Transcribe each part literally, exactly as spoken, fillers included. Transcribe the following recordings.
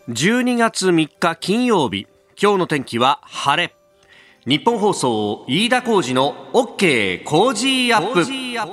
じゅうにがつみっか金曜日、今日の天気は晴れ。日本放送飯田浩司の OK 工事アップ。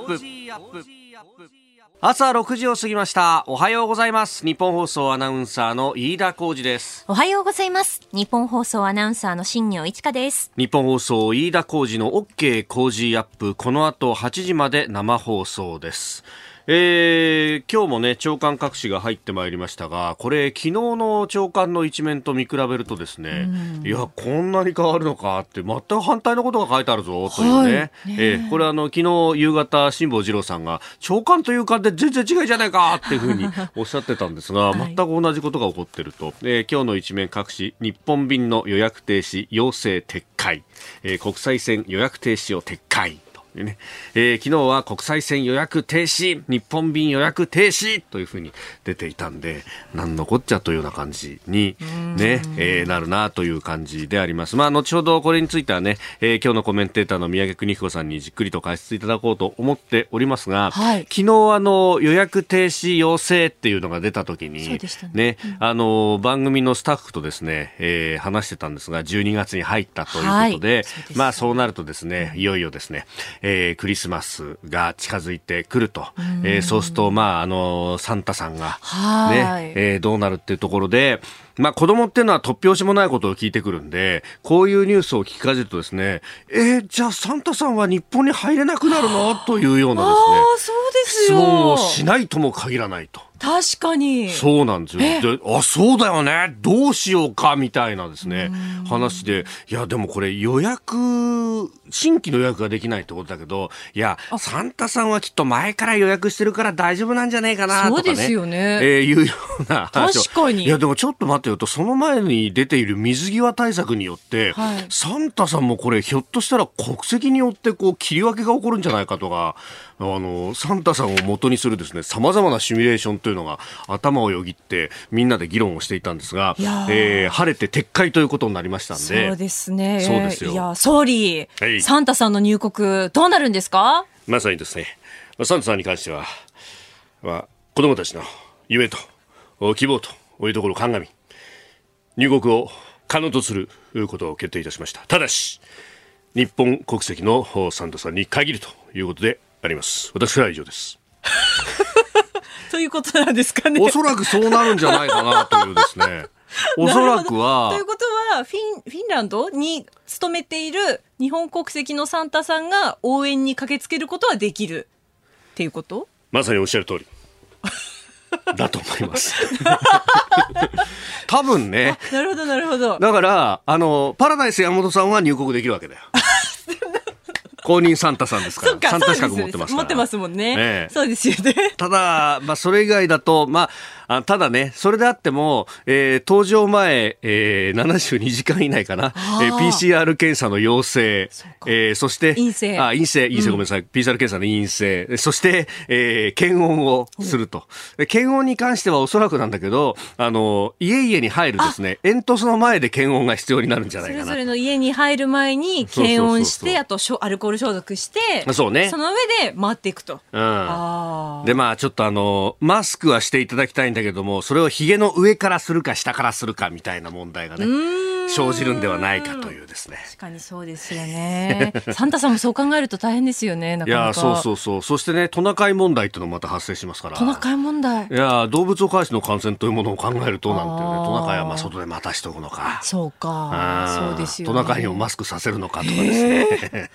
朝ろくじを過ぎました。おはようございます。日本放送アナウンサーの飯田浩司です。 おはようございます。日本放送アナウンサーの新業一華です。 日本放送飯田浩司の OK 工事アップ、この後はちじまで生放送です。えー、今日もね朝刊各紙が入ってまいりましたが、これ昨日の朝刊の一面と見比べるとですね、いやこんなに変わるのかって全く反対のことが書いてあるぞというね、はい、ねえー、これあの昨日夕方辛坊治郎さんが朝刊と夕刊で全然違いじゃないかっていうふうにおっしゃってたんですが、全く同じことが起こっていると、えー、今日の一面各紙、日本便の予約停止要請撤回、えー、国際線予約停止を撤回ねえー、昨日は国際線予約停止、日本便予約停止というふうに出ていたんで、なんのこっちゃというような感じに、ねえー、なるなという感じであります。まあ、後ほどこれについてはね、えー、今日のコメンテーターの宮家邦彦さんにじっくりと解説いただこうと思っておりますが、はい、昨日あの予約停止要請っていうのが出た時に、ねね、うん、あの番組のスタッフとですね、えー、話してたんですが、じゅうにがつに入ったということで、はい、そうです、まあそうなるとですね、いよいよですね、えー、クリスマスが近づいてくると、えー、そうすると、まあ、あのサンタさんが、ねえー、どうなるっていうところで、まあ、子供っていうのは突拍子もないことを聞いてくるんで、こういうニュースを聞きかじるとですね、えー、じゃあサンタさんは日本に入れなくなるのというようなですね、 あ、そうですよ、 質問をしないとも限らないと。 確かにそうなんですよ。で、あ、そうだよね、どうしようかみたいなですね話で、いやでもこれ予約、新規の予約ができないってことだけど、いやサンタさんはきっと前から予約してるから大丈夫なんじゃないかなとかね、 そうですよね、 えー、いうような話を。確かに。 いやでもちょっと待ってよと、その前に出ている水際対策によって、はい、サンタさんもこれひょっとしたら国籍によってこう切り分けが起こるんじゃないかとか、あのサンタさんを元にするですね、様々なシミュレーションというのが頭をよぎってみんなで議論をしていたんですが、えー、晴れて撤回ということになりましたんで。 そうですね。 そうですよ。 いや総理、はい、サンタさんの入国どうなるんですか？ まさにですね、サンタさんに関しては、まあ、子供たちの夢と希望というところを鑑み、入国を可能とすることを決定いたしました。ただし日本国籍のサンタさんに限るということであります。私は以上ですということなんですかね。 おそらくそうなるんじゃないかなというですねおそらくはということはフィン、フィンランドに勤めている日本国籍のサンタさんが応援に駆けつけることはできるっていうこと？ まさにおっしゃる通りだと思います多分ね。 なるほどなるほど。 だからあのパラダイス山本さんは入国できるわけだよ公認サンタさんですから、サンタ資格持ってますから。 持ってますもんね。 ええ、 そうですよね。 ただ、まあ、それ以外だと、まあ、あただね、それであっても、えー、搭乗前、えー、ななじゅうにじかん以内かな、えー、ピーシーアール 検査の陽性、そ,、えー、そして陰性、 あ陰性、陰性、ごめんなさい、うん、ピーシーアール 検査の陰性、そして、えー、検温をすると。検温に関してはおそらくなんだけど、あの家々に入るですね、煙突の前で検温が必要になるんじゃないかな。 それぞれの家に入る前に検温して、そうそうそうそう、あとショアルコール消毒して、 そうね、 その上で回っていくと。 うん、あでまあちょっとあのマスクはしていただきたいんだけども、それをひげの上からするか下からするかみたいな問題がね生じるんではないかというですね。 確かにそうですよねサンタさんもそう考えると大変ですよね。なかなか。いやそうそうそう。そしてね、トナカイ問題っていうのもまた発生しますから。 トナカイ問題、 いや動物を介しての感染というものを考えるとなんていうね、トナカイはまあ外で待たしておくのか、 そうか、そうですよね。 トナカイにもマスクさせるのかとかですね、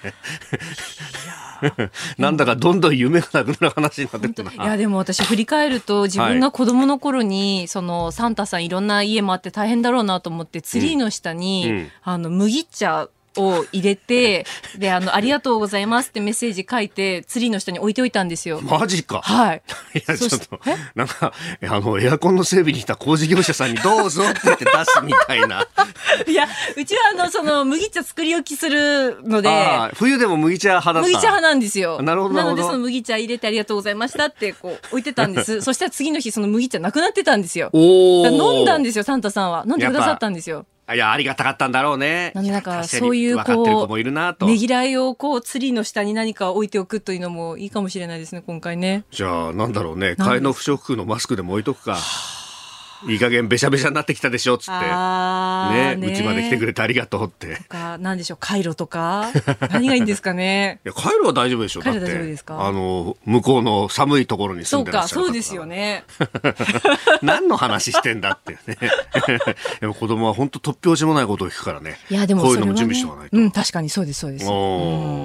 なんだかどんどん夢がなくなる話になってくるな。 いやでも私振り返ると、自分が子供の頃に、はい、そのサンタさんいろんな家もあって大変だろうなと思って、ツリーの下に、うん、あの麦茶を入れてであのありがとうございますってメッセージ書いてツリーの下に置いておいたんですよ。 マジか。 はい。 いやちょっとなんかあのエアコンの整備に来た工事業者さんにどうぞって言って出すみたいないやうちはあのその麦茶作り置きするので、 あ冬でも麦茶派だった。 麦茶派なんですよ。 なるほどなるほど。 なのでその麦茶入れてありがとうございましたってこう置いてたんですそしたら次の日その麦茶なくなってたんですよ。 お飲んだんですよ。サンタさんは飲んでくださったんですよ。 いやありがたかったんだろうね。 なんでなんかそういうこうねぎらいをこうツリーの下に何か置いておくというのもいいかもしれないですね今回ね。 じゃあなんだろうね、替えの不織布のマスクでも置いとくか。 いい加減べしゃべしゃになってきたでしょっつってね、 ね、 うちまで来てくれてありがとうってとか、なんでしょう、カイロとか何がいいんですかね。 いやカイロは大丈夫でしょ。 カイロ大丈夫ですか。 あの向こうの寒いところに住んでらっしゃる方。 そうか、そうですよね。 何の話してんだってね。でも子供は本当突拍子もないことを聞くからね。 いやでもそれは、ね、 こういうのも準備しておかないと。 うん、確かにそうですそうです。うん、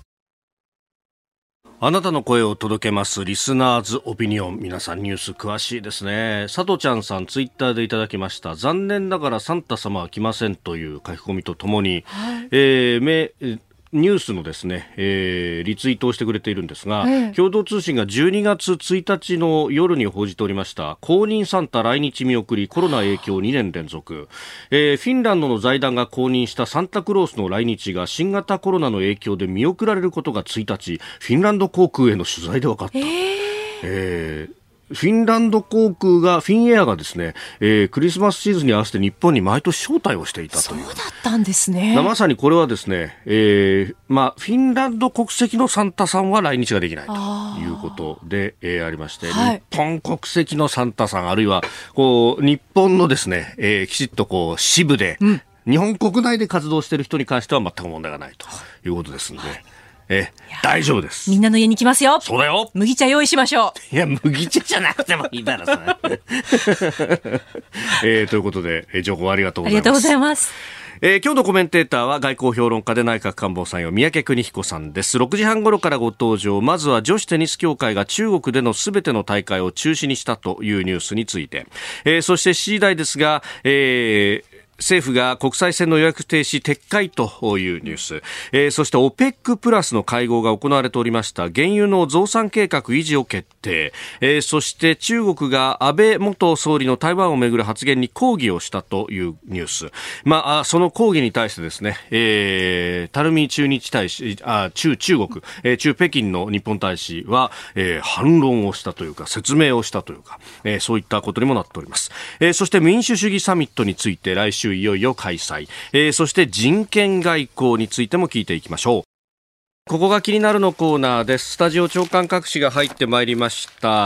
あなたの声を届けますリスナーズオピニオン。皆さんニュース詳しいですね。佐藤ちゃんさんツイッターでいただきました。残念ながらサンタ様は来ませんという書き込みとともに、はい、えー、めニュースのですね、えー、リツイートをしてくれているんですが、ええ、共同通信がじゅうにがつついたちの夜に報じておりました公認サンタ来日見送りコロナ影響にねん連続、えー、フィンランドの財団が公認したサンタクロースの来日が新型コロナの影響で見送られることがついたちフィンランド航空への取材で分かった。えーえーフィンランド航空がフィンエアがですね、えー、クリスマスシーズンに合わせて日本に毎年招待をしていたという。 そうだったんですね。 まさにこれはですね、えーまあ、フィンランド国籍のサンタさんは来日ができないということで、えー、ありまして、はい、日本国籍のサンタさんあるいはこう日本のですね、えー、きちっとこう支部で、うん、日本国内で活動している人に関しては全く問題がないということですので、はい、え大丈夫です。 みんなの家に来ますよ。 そうだよ。 麦茶用意しましょう。いや麦茶じゃなくてもいいだろそれ、えー、ということで情報ありがとうございます。 ありがとうございます。 えー、今日のコメンテーターは外交評論家で内閣官房参与三宅邦彦さんです。ろくじはん頃からご登場。まずは女子テニス協会が中国でのすべての大会を中止にしたというニュースについて、えー、そしてしちじ台ですが、えー政府が国際線の予約停止撤回というニュース、えー、そして オペック プラスの会合が行われておりました原油の増産計画維持を決定、えー、そして中国が安倍元総理の台湾をめぐる発言に抗議をしたというニュース、まあ、その抗議に対してですね、えー、垂水駐日大使あ中中国、えー、中北京の日本大使は、えー、反論をしたというか説明をしたというか、えー、そういったことにもなっております、えー、そして民主主義サミットについて来週いよいよ開催、えー、そして人権外交についても聞いていきましょう。ここが気になるのコーナーです。スタジオ長官各紙が入ってまいりました。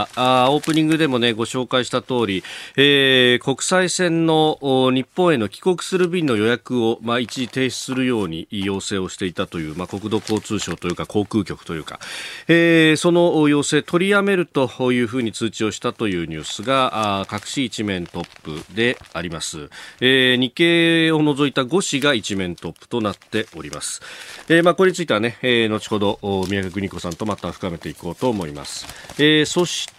あオープニングでもねご紹介した通り、えー、国際線の日本への帰国する便の予約を、まあ、一時停止するように要請をしていたという、まあ、国土交通省というか航空局というか、えー、その要請取りやめるというふうに通知をしたというニュースが各紙一面トップであります、えー、日経を除いたご紙が一面トップとなっております、えーまあ、これについてはね、えー後ほど宮家邦子さんとまた深めていこうと思います、えー、そして、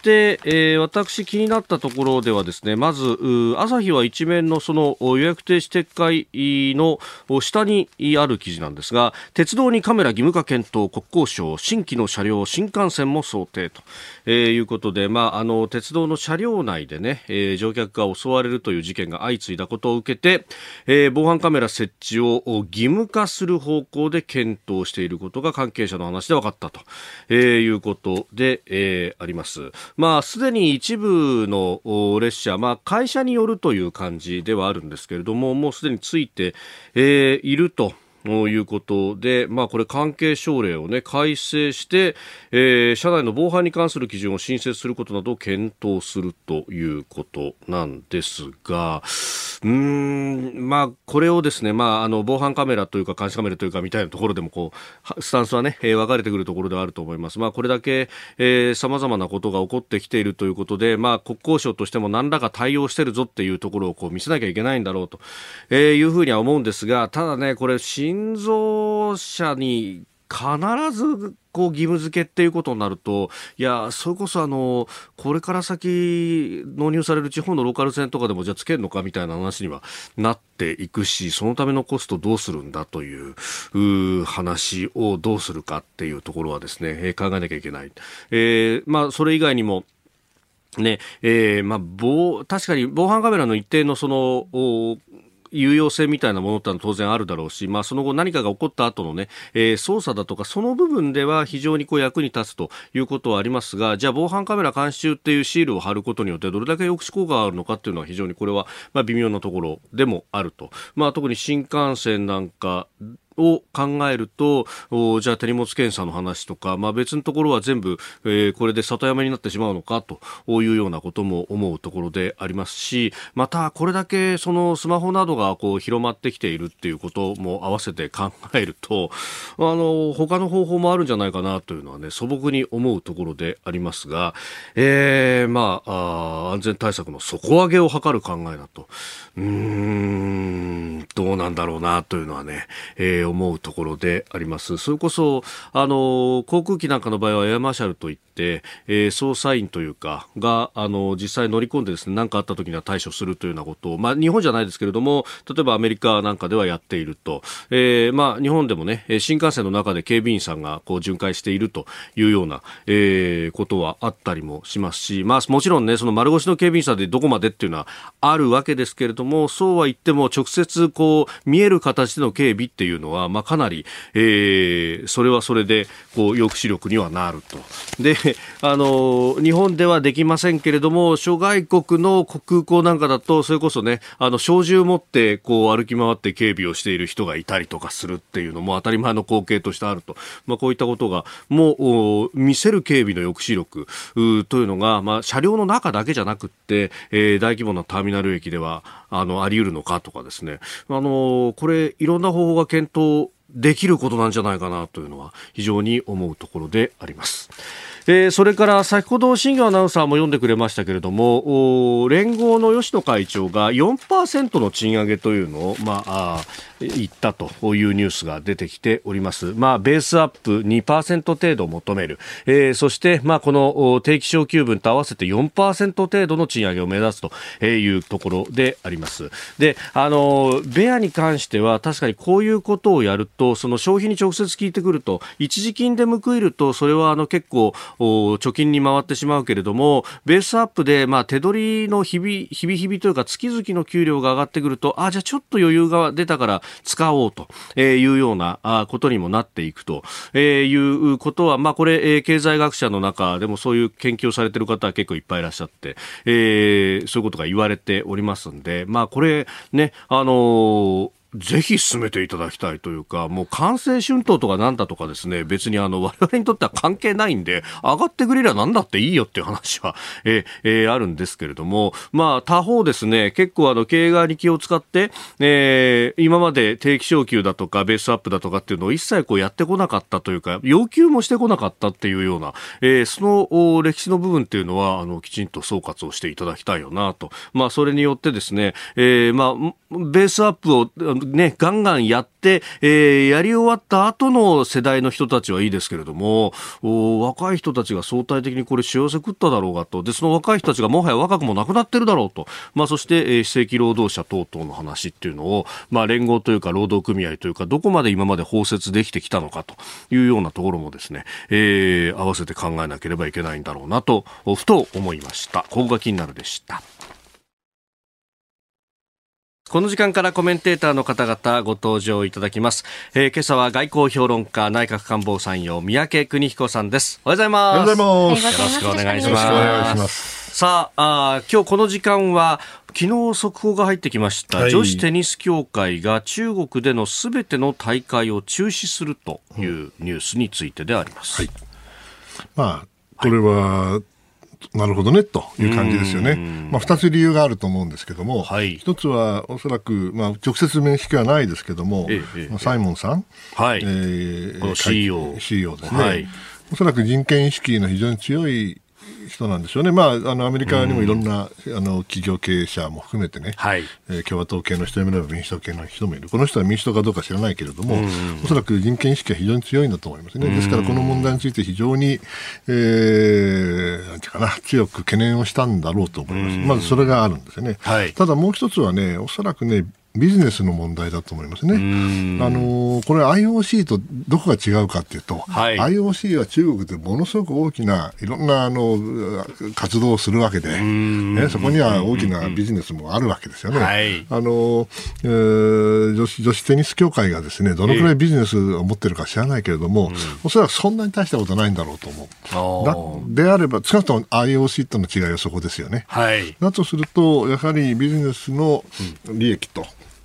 えー、私気になったところではですねまず朝日は一面のその予約停止撤回の下にある記事なんですが鉄道にカメラ義務化検討国交省新規の車両新幹線も想定と、えー、いうことで、まあ、あの鉄道の車両内でね、えー、乗客が襲われるという事件が相次いだことを受けて、えー、防犯カメラ設置を義務化する方向で検討していることが関係者の話で分かったと、えー、いうことで、えー、あります。まあ、すでに一部の列車、まあ、会社によるという感じではあるんですけれども、もうすでについて、えー、いると。ということで、まあ、これ関係省令を、ね、改正して、えー、車内の防犯に関する基準を新設することなどを検討するということなんですが、うーん、まあ、これをですね、まあ、あの防犯カメラというか監視カメラというかみたいなところでもこうスタンスは、ね、えー、分かれてくるところではあると思います。まあ、これだけさまざまなことが起こってきているということで、まあ、国交省としても何らか対応してるぞっていうところをこう見せなきゃいけないんだろうと、えー、いうふうには思うんですが、ただね、これ新造車に必ずこう義務付けっていうことになると、いやそれこそあのこれから先納入される地方のローカル線とかでもじゃあつけるのかみたいな話にはなっていくし、そのためのコストどうするんだという、う話をどうするかっていうところはですね、えー、考えなきゃいけない、えーまあ、それ以外にもね、えーまあ、防確かに防犯カメラの一定のその有用性みたいなものってのは当然あるだろうし、まあ、その後何かが起こった後のね、えー、捜査だとかその部分では非常にこう役に立つということはありますが、じゃあ防犯カメラ監視中っていうシールを貼ることによってどれだけ抑止効果があるのかっていうのは非常にこれはまあ微妙なところでもあると、まあ、特に新幹線なんかを考えると、じゃあ手荷物検査の話とか、まあ、別のところは全部、えー、これで里山になってしまうのかというようなことも思うところでありますし、またこれだけそのスマホなどがこう広まってきているっていうことも合わせて考えると、あの他の方法もあるんじゃないかなというのはね、素朴に思うところでありますが、えー、まあ、あ安全対策の底上げを図る考えだと、うーんどうなんだろうなというのはね、えー、思うところであります。それこそあの航空機なんかの場合はエアマーシャルといって、えー、捜査員というかがあの実際乗り込んでですね、何かあった時には対処するというようなことを、まあ、日本じゃないですけれども、例えばアメリカなんかではやっていると、えーまあ、日本でもね、新幹線の中で警備員さんがこう巡回しているというような、えー、ことはあったりもしますし、まあ、もちろんね、その丸腰の警備員さんでどこまでっていうのはあるわけですけれども、そうは言っても直接こう見える形での警備っていうのは、まあ、かなり、えー、それはそれでこう抑止力にはなると。で、あの日本ではできませんけれども、諸外国の空港なんかだとそれこそね、あの小銃を持ってこう歩き回って警備をしている人がいたりとかするっていうのも当たり前の光景としてあると、まあ、こういったことがもう見せる警備の抑止力というのが、まあ、車両の中だけじゃなくって、えー、大規模なターミナル駅ではあのあり得るのかとかですね、あのこれいろんな方法が検討できることなんじゃないかなというのは非常に思うところであります。えー、それから先ほど新業アナウンサーも読んでくれましたけれども、連合の吉野会長が よんパーセント の賃上げというのを、まあ、あ言ったというニュースが出てきております。まあ、ベースアップ にパーセント 程度求める、えー、そして、まあ、この定期昇給分と合わせて よんパーセント 程度の賃上げを目指すというところであります。で、あのベアに関しては確かにこういうことをやると、その消費に直接効いてくると、一時金で報いるとそれはあの結構貯金に回ってしまうけれども、ベースアップで、まあ、手取りの日々、日々日々というか月々の給料が上がってくると、あ、じゃあちょっと余裕が出たから使おうというようなことにもなっていくということは、まあ、これ経済学者の中でもそういう研究をされている方は結構いっぱいいらっしゃって、えー、そういうことが言われておりますんで、まあ、これね、あのーぜひ進めていただきたいというか、もう官製春闘とかなんだとかですね、別にあの我々にとっては関係ないんで、上がってくれりゃなんだっていいよっていう話は、えーえー、あるんですけれども、まあ他方ですね、結構あの経営側に気を使って、えー、今まで定期昇給だとかベースアップだとかっていうのを一切こうやってこなかったというか、要求もしてこなかったっていうような、えー、その歴史の部分っていうのはあのきちんと総括をしていただきたいよなと。まあそれによってですね、えー、まあベースアップをね、ガンガンやって、えー、やり終わった後の世代の人たちはいいですけれども、若い人たちが相対的にこれ幸せ食っただろうがと。で、その若い人たちがもはや若くもなくなってるだろうと。まあ、そして、えー、非正規労働者等々の話っていうのを、まあ、連合というか労働組合というか、どこまで今まで包摂できてきたのかというようなところもですね、えー、合わせて考えなければいけないんだろうなと、ふと思いました。ここが気になるでした。この時間からコメンテーターの方々ご登場いただきます。えー、今朝は外交評論家内閣官房参与三宅邦彦さんです。おはようございます。 おはようございます。 よろしくお願いします。さあ、あ今日この時間は昨日速報が入ってきました、はい、女子テニス協会が中国でのすべての大会を中止するというニュースについてであります。 はい、まあこれは、はいなるほどねという感じですよね。まあ、ふたつ理由があると思うんですけども、はい、ひとつはおそらく、まあ、直接面識はないですけども、ええまあ、サイモンさん、はいえー、 シーイーオー, シーイーオーですね、はい、おそらく人権意識の非常に強い人なんでしょうね。まあ、あのアメリカにもいろんな、うん、あの企業経営者も含めてね、はいえー、共和党系の人もいれば民主党系の人もいる。この人は民主党かどうか知らないけれども、うん、おそらく人権意識は非常に強いんだと思いますね。ですからこの問題について非常に、えー、なんていうかな、強く懸念をしたんだろうと思います。うん、まずそれがあるんですよね。はい、ただもう一つはね、おそらくねビジネスの問題だと思いますね。あのこれ アイオーシー とどこが違うかというと、はい、アイオーシー は中国でものすごく大きないろんなあの活動をするわけで、ね、そこには大きなビジネスもあるわけですよね。はい、あのえー、女子、女子テニス協会がですねどのくらいビジネスを持っているか知らないけれども、えー、おそらくそんなに大したことないんだろうと思う。だであれば少なくとも アイオーシー との違いはそこですよね。はい、だとするとやはりビジネスの利益と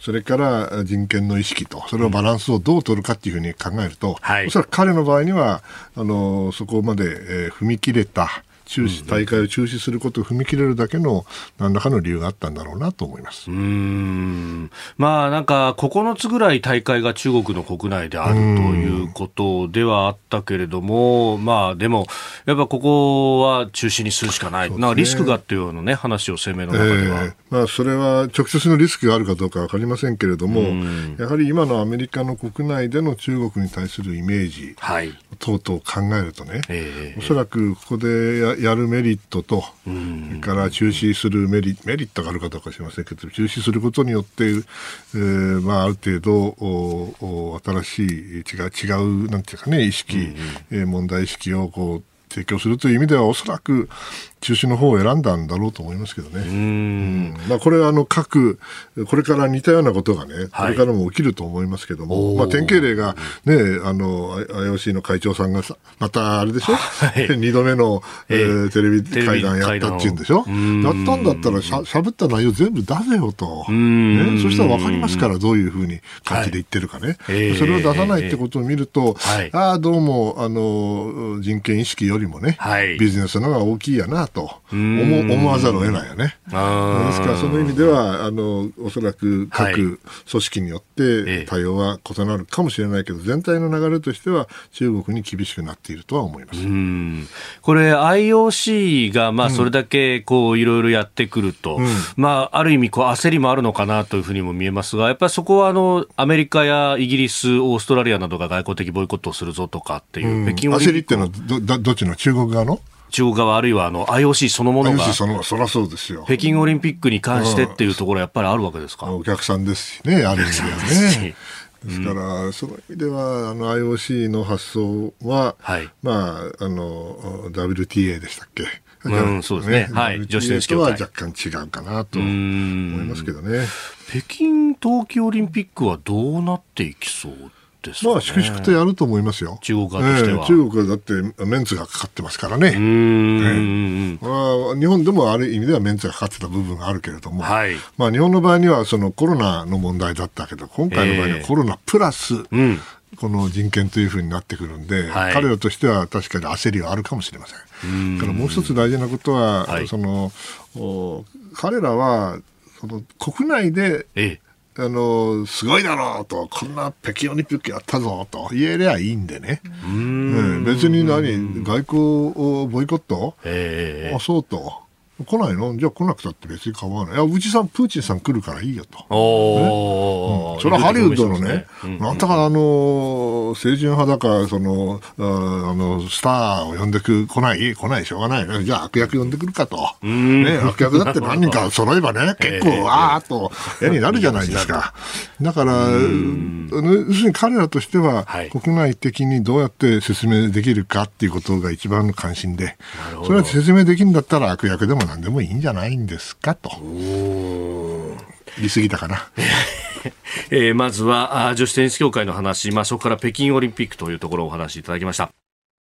それから人権の意識と、それのバランスをどう取るかっていうふうに考えると、 はい、 おそらく彼の場合にはあのそこまで、えー、踏み切れた中止大会を中止することを踏み切れるだけの何らかの理由があったんだろうなと思います。 うーん、まあなんかここのつぐらい大会が中国の国内であるということではあったけれども、まあでもやっぱここは中止にするしかない、ね、なんかリスクがっていうような、ね、話を声明の中では、えーまあ、それは直接のリスクがあるかどうか分かりませんけれども、やはり今のアメリカの国内での中国に対するイメージ、はい、等々考えるとね、えー、おそらくここで や, やるメリットと、それから中止するメ リ, メリットがあるかどうか知りませんけど、中止することによって、えーまあ、ある程度おお新しい違う、違うなんていうかね、意識、うんうんえー、問題意識をこう提供するという意味では、おそらく中止の方を選んだんだろうと思いますけどね。うんうんまあ、これはあの各これから似たようなことがね、はい、これからも起きると思いますけども、まあ、典型例が、ね、あの アイオーシー の会長さんがまたあれでしょ、はい、にどめの、えー、テレビ会談やったっていうんでしょ。やったんだったらしゃ、しゃべった内容全部出せよと、ね、そしたら分かりますから、どういうふうに感じで言ってるかね、はい、それを出さないってことを見ると、はい、ああどうもあの人権意識よりもね、はい、ビジネスの方が大きいやなと思, 思わざるを得ないよね。あですからその意味ではあのおそらく各組織によって対応は異なるかもしれないけど、全体の流れとしては中国に厳しくなっているとは思います。 うんこれ アイオーシー がまあそれだけこういろいろやってくると、うんまあ、ある意味こう焦りもあるのかなというふうにも見えますが、やっぱりそこはあのアメリカやイギリス、オーストラリアなどが外交的ボイコットをするぞとかっていう、うん、北京オリンピック焦りっていうのは ど, どっちの中国側の中国側あるいはあの アイオーシー そのものがアイオーシー そのそりゃそうですよ。 北京オリンピックに関してっていうところはやっぱりあるわけですか。 お客さんですしね、ある意味ではね。ですから、うん、その意味ではあの アイオーシー の発想は、はいまあ、あの ダブリューティーエー でしたっけ、 うん、そうですね、はい、 女子テニス協会とは若干違うかなと思いますけどね。 北京冬季オリンピックはどうなっていきそうですかね。 まあ粛々とやると思いますよ。 中国側としては、 えー、中国はだってメンツがかかってますからね。うーん、ねまあ、日本でもある意味ではメンツがかかってた部分があるけれども、はいまあ、日本の場合にはそのコロナの問題だったけど、今回の場合にはコロナプラス、えーうんこの人権というふうになってくるんで、はい、彼らとしては確かに焦りはあるかもしれません。だからもう一つ大事なことは、はい、その彼らはその国内で、ええ、あのすごいだろうと、こんな北京オリンピックやったぞと言えりゃいいんでね。うーん、うん、別に何外交をボイコット、ええ、あそうと来ないの？じゃあ来なくたって別に構わない。いや、うちさん、プーチンさん来るからいいよと。おねうん、それはハリウッドのね、うん、なんだかあの、清純派だか、その、あの、スターを呼んでく、来ない、来ない、しょうがない。じゃあ悪役呼んでくるかと。ね、悪役だって何人か揃えばね、結構、わーっと絵になるじゃないですか。だから、要するに彼らとしては、はい、国内的にどうやって説明できるかっていうことが一番の関心で、それは説明できるんだったら悪役でも何でもいいんじゃないんですかと。言い過ぎたかな、 えー、まずは女子テニス協会の話、まあ、そこから北京オリンピックというところをお話しいただきました。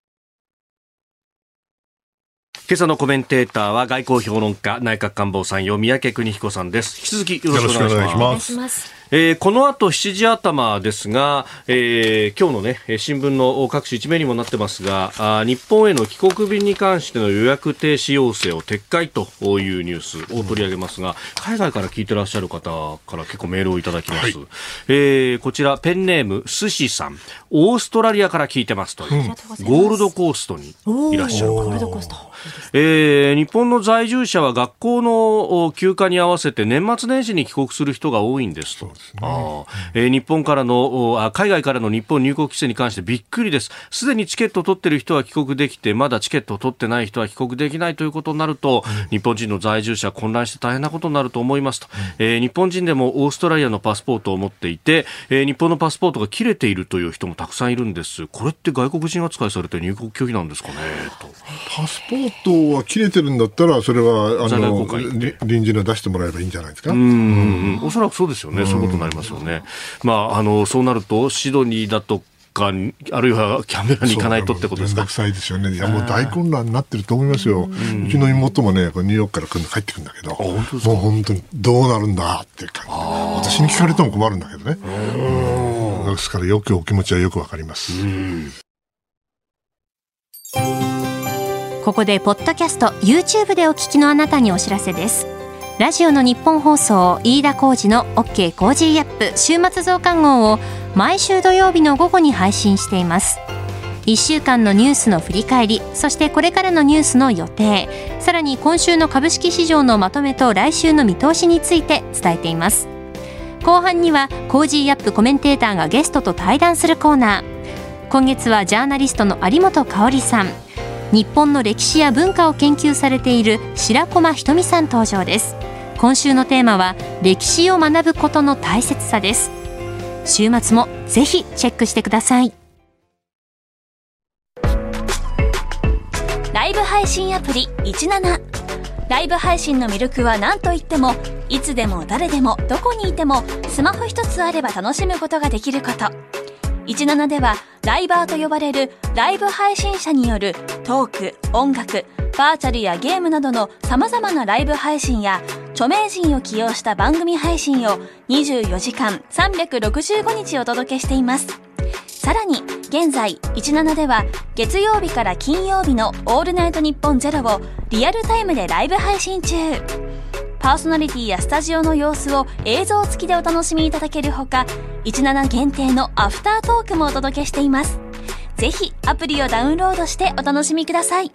今朝のコメンテーターは外交評論家内閣官房参与三宅邦彦さんです。引き続きよろしくお願いします。ますえー、この後しちじ頭ですが、えー、今日の、ね、新聞の各種一面にもなってますが、あ日本への帰国便に関しての予約停止要請を撤回というニュースを取り上げますが、海外から聞いてらっしゃる方から結構メールをいただきます、はいえー、こちらペンネームすしさん、オーストラリアから聞いてますという、うん、ゴールドコーストにいらっしゃる方、えー、日本の在住者は学校の休暇に合わせて年末年始に帰国する人が多いんですと。あえー、日本からのあ海外からの日本入国規制に関してびっくりです。すでにチケットを取っている人は帰国できて、まだチケットを取ってない人は帰国できないということになると、うん、日本人の在住者は混乱して大変なことになると思いますと、うんえー、日本人でもオーストラリアのパスポートを持っていて、えー、日本のパスポートが切れているという人もたくさんいるんです。これって外国人扱いされて入国拒否なんですかねと。 パスポートは切れてるんだったらそれはあの臨時の出してもらえばいいんじゃないですか。うん、 うん、おそらくそうですよね。そういうことになりますよね。まあ、あのそうなるとシドニーだとかあるいはキャンベラに行かないとってことですか。 めんどくさいですよね。いやもう大混乱になってると思いますよ。うちの妹もねニューヨークから来るの帰ってくるんだけど、もう本当にどうなるんだっていう感じ。私に聞かれても困るんだけどね。うんですからよくお気持ちはよくわかります。 ここでポッドキャスト YouTube でお聞きのあなたにお知らせです。ラジオの日本放送飯田浩司の OK コージーアップ週末増刊号を毎週土曜日の午後に配信しています。いっしゅうかんのニュースの振り返り、そしてこれからのニュースの予定、さらに今週の株式市場のまとめと来週の見通しについて伝えています。後半にはコージーアップコメンテーターがゲストと対談するコーナー。今月はジャーナリストの有本香里さん、日本の歴史や文化を研究されている白駒ひとみさん登場です。今週のテーマは歴史を学ぶことの大切さです。週末もぜひチェックしてください。 ライブ配信アプリじゅうなな。ライブ配信の魅力は何といっても、いつでも誰でもどこにいてもスマホ一つあれば楽しむことができること。じゅうななではライバーと呼ばれるライブ配信者によるトーク、音楽、バーチャルやゲームなどの様々なライブ配信や著名人を起用した番組配信をにじゅうよじかんさんびゃくろくじゅうごにちお届けしています。さらに現在じゅうななでは月曜日から金曜日のオールナイトニッポンゼロをリアルタイムでライブ配信中。パーソナリティやスタジオの様子を映像付きでお楽しみいただけるほか、じゅうなな限定のアフタートークもお届けしています。ぜひアプリをダウンロードしてお楽しみください。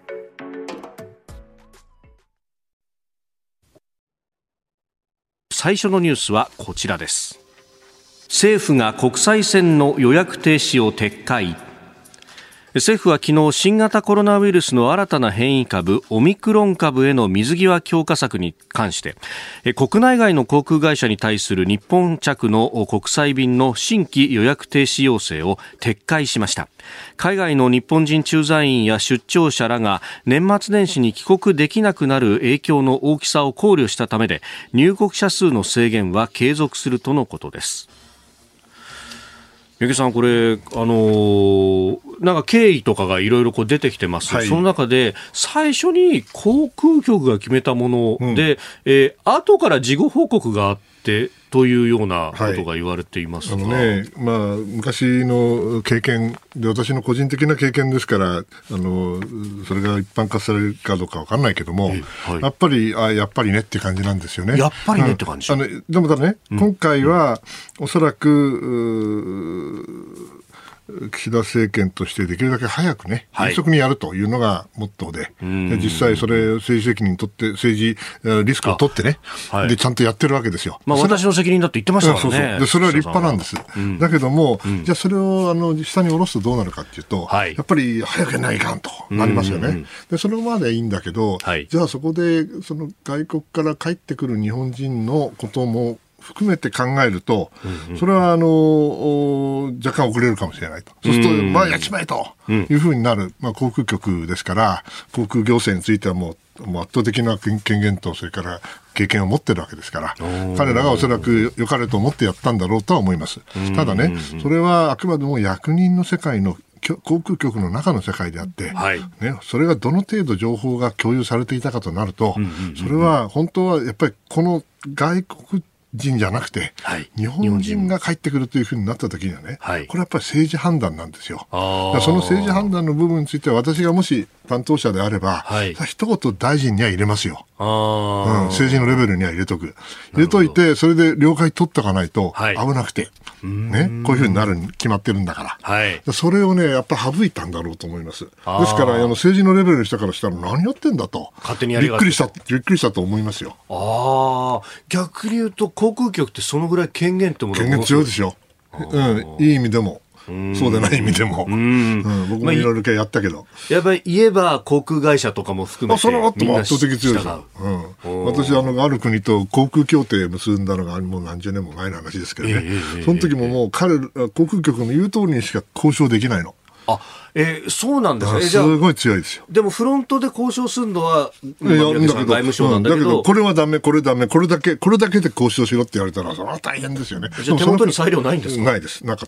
最初のニュースはこちらです。政府が国際線の予約停止を撤回。政府は昨日、新型コロナウイルスの新たな変異株オミクロン株への水際強化策に関して国内外の航空会社に対する日本着の国際便の新規予約停止要請を撤回しました。海外の日本人駐在員や出張者らが年末年始に帰国できなくなる影響の大きさを考慮したためで、入国者数の制限は継続するとのことです。三宅さん、これ、あのー、なんか経緯とかがいろいろ出てきてます、はい、その中で最初に航空局が決めたもので、うんえー、後から事後報告があってというようなことが言われていますが、 はい、あのねまあ、昔の経験で、私の個人的な経験ですから、あのそれが一般化されるかどうか分からないけども、はい、やっぱりあやっぱりねって感じなんですよね。 やっぱりねって感じ、 うん、あのでもただね、うん、今回はおそらく岸田政権としてできるだけ早くね、迅速にやるというのがモットーで、はい、実際それ政治責任取って、政治リスクを取ってね、はい、でちゃんとやってるわけですよ。 まあ、私の責任だって言ってましたからね。 そうそうでそれは立派なんです、うん、だけども、うん、じゃあそれをあの下に下ろすとどうなるかっていうと、はい、やっぱり早くやらないかんとなりますよね、うんうんうん、でそれまではいいんだけど、はい、じゃあそこでその外国から帰ってくる日本人のことも含めて考えると、うんうん、それはあの若干遅れるかもしれないと。そうすると、まあやっちまえというふうになる、まあ、航空局ですから、航空行政についてはもう、もう圧倒的な権限とそれから経験を持ってるわけですから、彼らがおそらく良かれと思ってやったんだろうとは思います。ただね、それはあくまでも役人の世界の航空局の中の世界であって、はいね、それがどの程度情報が共有されていたかとなると、うんうんうんうん、それは本当はやっぱりこの外国人じゃなくて、はい、日本人が帰ってくるというふうになった時にはね、はい、これはやっぱり政治判断なんですよ。あその政治判断の部分については私がもし担当者であれば、はい、一言大臣には入れますよ。あ、うん、政治のレベルには入れとく。入れといて、それで了解取っておかないと危なくて、はいね、こういうふうになるに決まってるんだから、はい、それをねやっぱ省いたんだろうと思います。ですからあの政治のレベルの人からしたら何やってんだと勝手にやりびっくりしたびっくりしたと思いますよ。 あ逆に言うと航空局ってそのぐらい権限ってもの権限強いですよ、うん、いい意味でもそうでない意味でも、うんうん、僕もいろいろやったけど、 まあ、やっぱり言えば航空会社とかも含めてそれはあっても圧倒的強いですよ、うん、私あのある国と航空協定結んだのがもう何十年も前の話ですけどね、えー、その時ももう彼航空局の言う通りにしか交渉できないの。 あ、えー、そうなんですね。 すごい強いですよ。 でもフロントで交渉するのは、まあ、外務省なんだけど、うん、だけどこれはダメこれダメこれだけこれだけで交渉しろって言われたらそれは大変ですよね。 じゃあ手元に裁量ないんですか？ ないです、なかったです。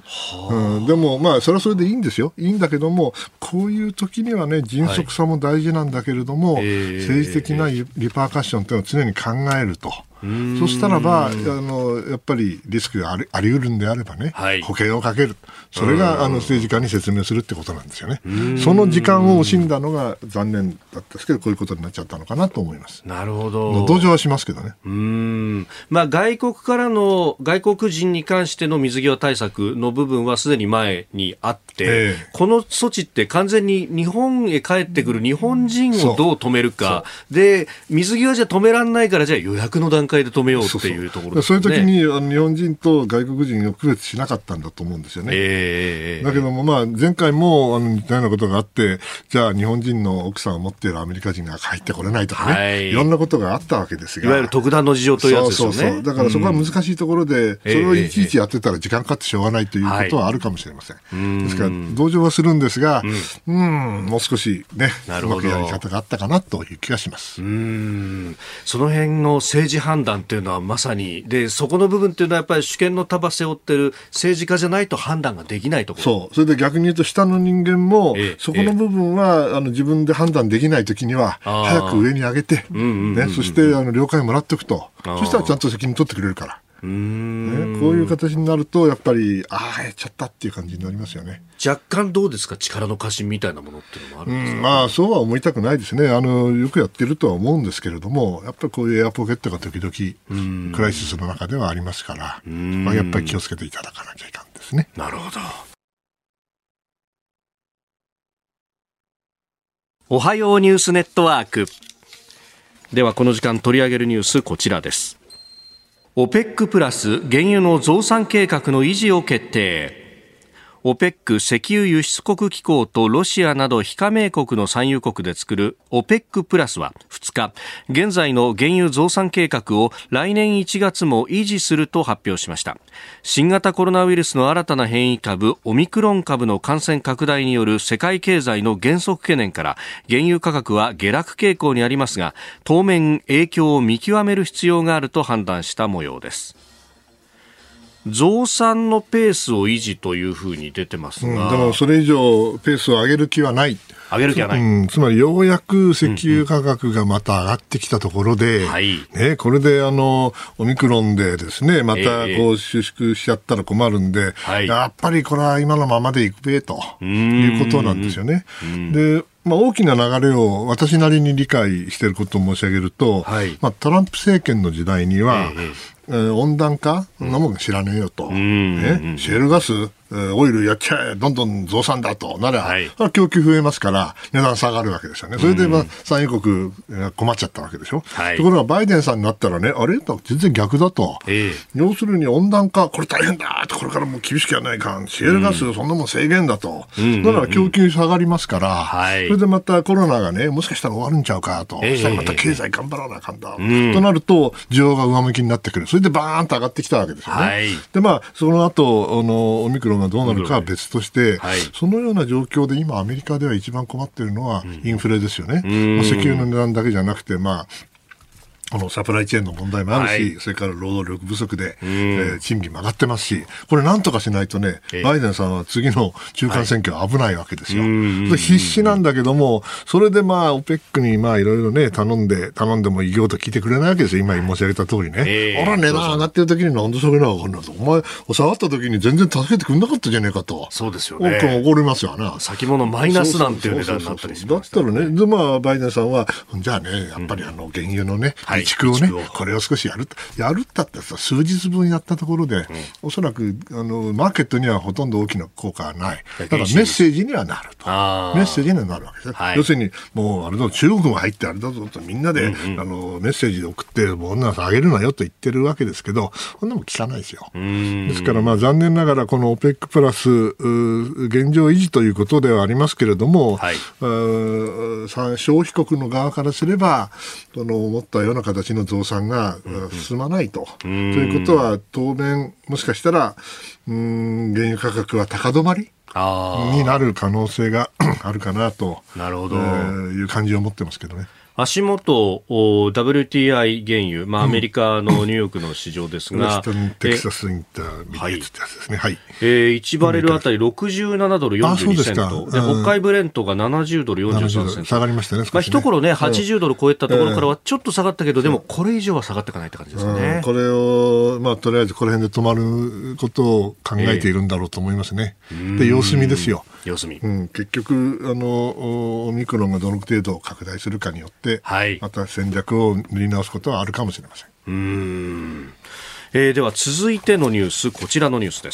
うん、でも、まあ、それはそれでいいんですよ。いいんだけども、こういう時にはね、迅速さも大事なんだけれども、はい、政治的なリパーカッションというのを常に考えると。そしたらばあのやっぱりリスクがあり、あり得るんであればね、はい、保険をかける、それがあの政治家に説明するってことなんですよね。その時間を惜しんだのが残念だったんですけど、こういうことになっちゃったのかなと思います。 なるほど。 同情はしますけどね。 うーん、まあ、外国からの外国人に関しての水際対策の部分はすでに前にあって、えー、この措置って完全に日本へ帰ってくる日本人をどう止めるかで、水際じゃ止められないから、じゃあ予約の段階で止めようっていうところですね。 そうそう。そういう時にあの日本人と外国人を区別しなかったんだと思うんですよね。えー、だけども、まあ、前回もあの似たようなことがあって、じゃあ日本人の奥さんを持っているアメリカ人が入ってこれないとかね、はい、いろんなことがあったわけですが、 いわゆる特段の事情というやつですよね。 そうそうそう。だからそこは難しいところで、うん、それをいちいちやってたら時間かかってしょうがないということはあるかもしれません。はい、ですから同情はするんですが、うん、うんもう少しね、うまくやり方があったかなという気がします。 うん、その辺の政治判断というのはまさにで、そこの部分というのはやっぱり主権の束背負っている政治家じゃないと判断ができないところ。 そう。それで逆に言うと下の人間も、ええ、そこの部分は、ええ、あの自分で判断できないときには早く上に上げて、ね、そしてあの了解もらっておくと、そしたらちゃんと責任取ってくれるから。うーん、ね、こういう形になるとやっぱりああやっちゃったっていう感じになりますよね。 若干どうですか、力の過信みたいなものっていうのもあるんですか。 うん、まあそうは思いたくないですね。あのよくやってるとは思うんですけれども、やっぱりこういうエアポケットが時々クライシスの中ではありますから、まあ、やっぱり気をつけていただかなきゃいかんですね。 なるほど。おはようニュースネットワークでは、この時間取り上げるニュースこちらです。オペック プラス原油の増産計画の維持を決定。オペック 石油輸出国機構とロシアなど非加盟国の産油国で作る オペック プラスはふつか、現在の原油増産計画を来年いちがつも維持すると発表しました。新型コロナウイルスの新たな変異株オミクロン株の感染拡大による世界経済の減速懸念から原油価格は下落傾向にありますが、当面影響を見極める必要があると判断した模様です。増産のペースを維持というふうに出てますが、 うん、でもそれ以上ペースを上げる気はない。 上げる気はない、 うん、つまりようやく石油価格がまた上がってきたところで、うんうん、ね、これであのオミクロンでですね、またこう収縮しちゃったら困るんで、えー、やっぱりこれは今のままでいくべということなんですよね。で、まあ、大きな流れを私なりに理解していることを申し上げると、はい、まあ、トランプ政権の時代には、えーえー、温暖化そんなもん知らねえよと、うん、ね、シェールガスオイルやっちゃえ、どんどん増産だとなら、はい、供給増えますから値段下がるわけですよね。それで、まあ、産油国が困っちゃったわけでしょ、はい、ところがバイデンさんになったらね、あれ全然逆だと、えー、要するに温暖化これ大変だと、これからもう厳しくやらないかん、シェールガスそんなもん制限だと、うん、だから供給下がりますから、うん、それでまたコロナがね、もしかしたら終わるんちゃうかと、えー、そしたらまた経済頑張らなあかんだ、うん、となると需要が上向きになってくる。それでバーンと上がってきたわけですよね、はい、で、まあ、その後あのオミクロンがどうなるかは別として、はい、そのような状況で今アメリカでは一番困っているのはインフレですよね、うん、まあ、石油の値段だけじゃなくて、まああのサプライチェーンの問題もあるし、はい、それから労働力不足で、えー、賃金も上がってますし、これなんとかしないとね、えー、バイデンさんは次の中間選挙は危ないわけですよ、はい、それ必死なんだけども、それでまあ オペック にまあいろいろね頼んで頼んでも異業と聞いてくれないわけですよ。今申し上げた通りね、えー、あら値段上がってる時になんでそれなのか分かんないと、お前下がった時に全然助けてくれなかったじゃねえかと。 そうですよね、 怒りますよね。 先物マイナスなんていう値段になったりします、 だったらね、でまあバイデンさんはじゃあね、やっぱりあの原油のね、備蓄をね、はい、これを少しやるやるったってさ、数日分やったところで、うん、おそらくあのマーケットにはほとんど大きな効果はない。ただメッセージにはなると、メッセージにはなるわけです、はい、要するにもうあれだ、中国も入ってあれだぞとみんなで、うんうん、あのメッセージで送ってもう女上げるなよと言ってるわけですけど、そんなもん聞かないですよ。ですからまあ残念ながらこの オペック プラス現状維持ということではありますけれども、はい、消費国の側からすればその思ったような形の増産が進まないと、うん、ということは当面もしかしたらうーん原油価格は高止まりになる可能性があるかなと、なるほど、えー、いう感じを持ってますけどね。 足元 ダブリューティーアイ 原油、まあ、アメリカのニューヨークの市場ですが、 ウエスタンテキサスインターミディエートってやつですね、はい、 えー、いちバレルあたりろくじゅうななドルよんじゅうにセントで、北海ブレントがななじゅうドルよんじゅうさんセント、 下がりましたね、 まあ、一頃ねはちじゅうドル超えたところからはちょっと下がったけど、でもこれ以上は下がっていかないって感じですよね。 これを、まあ、とりあえずこの辺で止まることを考えているんだろうと思いますね、えー、で様子見ですよ。 様子見、 うん、結局あのオミクロンがどの程度拡大するかによって、はい、また戦略を塗り直すことはあるかもしれません。 うーん、えー、では続いてのニュース、こちらのニュースです。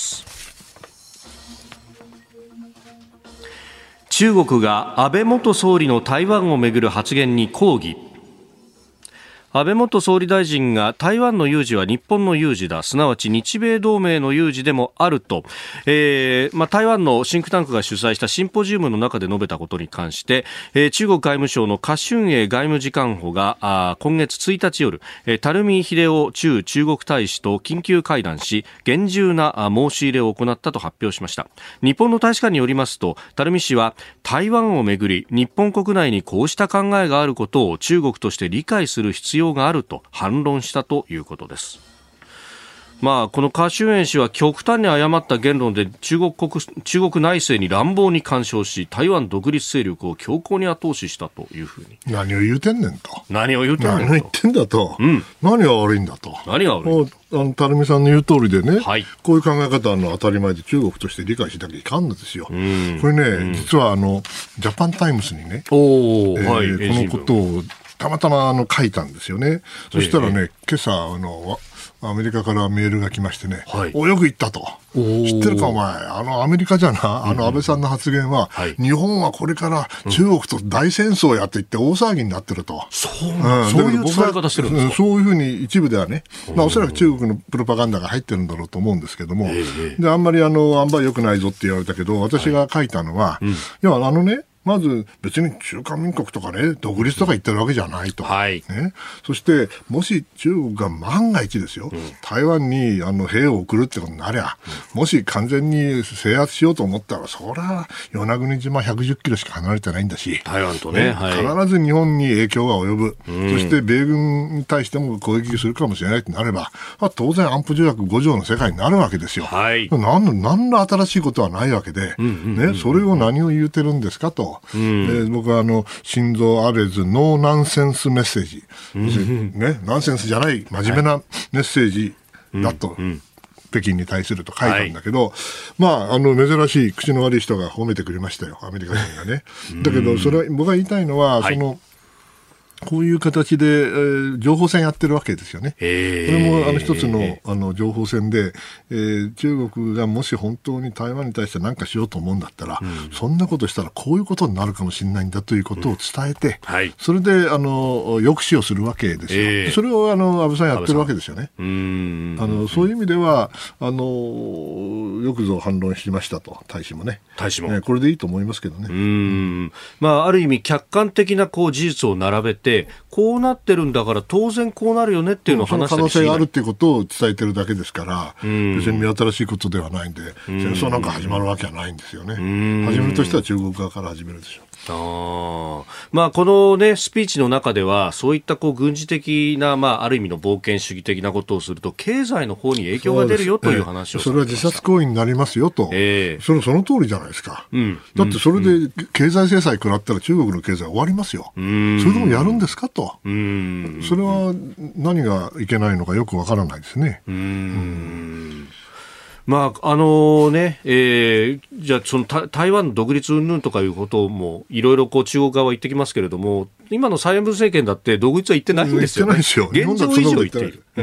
中国が安倍元総理の台湾をめぐる発言に抗議。安倍元総理大臣が台湾の有事は日本の有事だ、すなわち日米同盟の有事でもあると、えーまあ、台湾のシンクタンクが主催したシンポジウムの中で述べたことに関して、えー、中国外務省の華春瑩外務次官補があ今月ついたち夜、えー、垂秀夫駐中国大使と緊急会談し、厳重な申し入れを行ったと発表しました。日本の大使館によりますと、垂氏は台湾をめぐり日本国内にこうした考えがあることを中国として理解する必要があると反論したということです。まあ、この華春瑩氏は極端に誤った言論で中国国、中国内政に乱暴に干渉し、台湾独立勢力を強硬に後押ししたというふうに。 何を言うてんねんと。 何を言うてんねんと。 何を言ってんだと。うん、何が悪いんだと。 何が悪い。 あの垂水さんの言う通りでね、はい、こういう考え方の当たり前で中国として理解しなきゃいかんのですよ。これね、実はあのジャパンタイムスにね、お、えーはい、このことをたまたまあの書いたんですよね。そしたらね、えー、今朝あのアメリカからメールが来ましてね、はい、およく言ったと。知ってるかお前、あのアメリカじゃな、あの安倍さんの発言は、うん、日本はこれから中国と大戦争やって言って大騒ぎになってると。 そう、うん、そういう伝え方してるんですか。 そういうふうに一部ではね、まあ、おそらく中国のプロパガンダが入ってるんだろうと思うんですけども、えー、であんまりあの塩梅良くないぞって言われたけど、私が書いたのは、はい、うん、いやあのね、まず別に中華民国とかね、独立とか言ってるわけじゃないと、はいね、そしてもし中国が万が一ですよ、うん、台湾にあの兵を送るってことになりゃ、うん、もし完全に制圧しようと思ったら、そりゃ与那国島ひゃくじゅっキロしか離れてないんだし、 台湾とね、はい、 必ず日本に影響が及ぶ、うん、そして米軍に対しても攻撃するかもしれないとなれば、当然安保条約ご条の世界になるわけですよ。はい、何の何の新しいことはないわけで、うんうんうんうん、ね、それを何を言うてるんですかと。うん、えー、僕はあの心臓アベズノーナンセンスメッセージ、うんね、ナンセンスじゃない真面目なメッセージだと、はい、うん、北京に対すると書いたんだけど、はい、まあ、あの珍しい口の悪い人が褒めてくれましたよ、アメリカ人がね。だけどそれは僕が言いたいのは、はい、そのこういう形で、えー、情報戦やってるわけですよね。これもあの一つの、あの情報戦で、えー、中国がもし本当に台湾に対して何かしようと思うんだったら、うん、そんなことしたらこういうことになるかもしれないんだということを伝えて、うん、はい、それであの抑止をするわけですよ。えー、それをあの安倍さんやってるわけですよね。うーん、あのそういう意味ではあのよくぞ反論しましたと、大使もね。大使も、ね、これでいいと思いますけどね。 うーん、まあ、ある意味客観的なこう事実を並べて、こうなってるんだから当然こうなるよねっていうのを話したりしない、 その可能性があるっていうことを伝えてるだけですから、別に目新しいことではないんで、戦争なんか始まるわけはないんですよね。始めるとしては中国側から始めるでしょう。 あ、まあ、この、ね、スピーチの中ではそういったこう軍事的な、まあ、ある意味の冒険主義的なことをすると経済の方に影響が出るよという話をされてました。 それは自殺行為になりますよと、えー、それその通りじゃないですか、うん、だってそれで経済制裁食らったら中国の経済終わりますよ。うん、それでもやるんですかと、うん、それは何がいけないのかよくわからないですね。うん、うん、 まああのねえー、じゃあその台湾の独立云々とかいうこともいろいろこう中国側は言ってきますけれども、今の蔡英文政権だって独立は言ってないんですよね。 言ってないですよ。 現状以上言っている。 うん、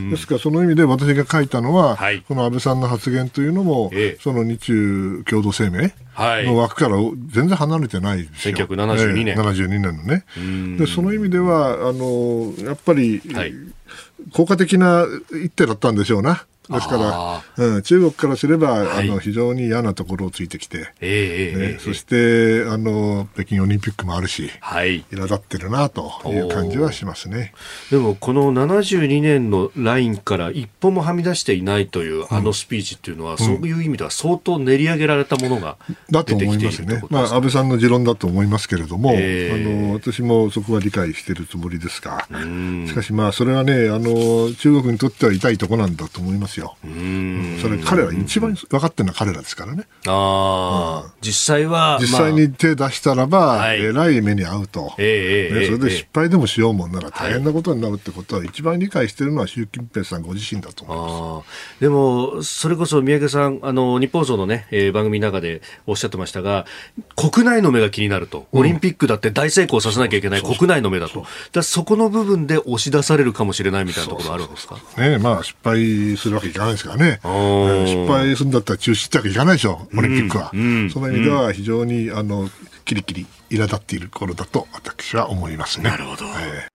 ですからその意味で私が書いたのは、はい、この安倍さんの発言というのも、ええ、その日中共同声明の枠から全然離れてないですよ。 せんきゅうひゃくななじゅうにねん、 ええ、ななじゅうにねんのね。でその意味ではあのやっぱり、はい、効果的な一手だったんでしょうな。 ですから、うん、中国からすれば、はい、あの非常に嫌なところをついてきて、えーねえー、そしてあの北京オリンピックもあるし、はい、苛立ってるなという感じはしますね。 でもこのななじゅうにねんのラインから一歩もはみ出していないというあのスピーチっていうのは、うん、そういう意味では相当練り上げられたものが出てきているということですか。だと思いますね。まあ、 安倍さんの持論だと思いますけれども、えー、あの私もそこは理解しているつもりですが、しかしまあそれはね、あの中国にとっては痛いところなんだと思いますよ。うん、それ彼ら一番分かってるのは彼らですからね。 あ、うん、実際は実際に手出したらば、まあ、えらい目に遭うと、えーね、それで失敗でもしようもんなら大変なことになるってことは一番理解しているのは習近平さんご自身だと思います。 あ、でもそれこそ三宅さん、あの日本放送の、ね、えー、番組の中でおっしゃってましたが、国内の目が気になると、オリンピックだって大成功させなきゃいけない国内の目だと、だそこの部分で押し出されるかもしれないみたいなところあるんですか。 そうそうそうね、まあ、失敗するわけいかないですからね、えー、失敗するんだったら中止ってわけいかないでしょ、オリンピックは、うんうん、その意味では非常にあのキリキリ苛立っている頃だと私は思いますね。 なるほど、え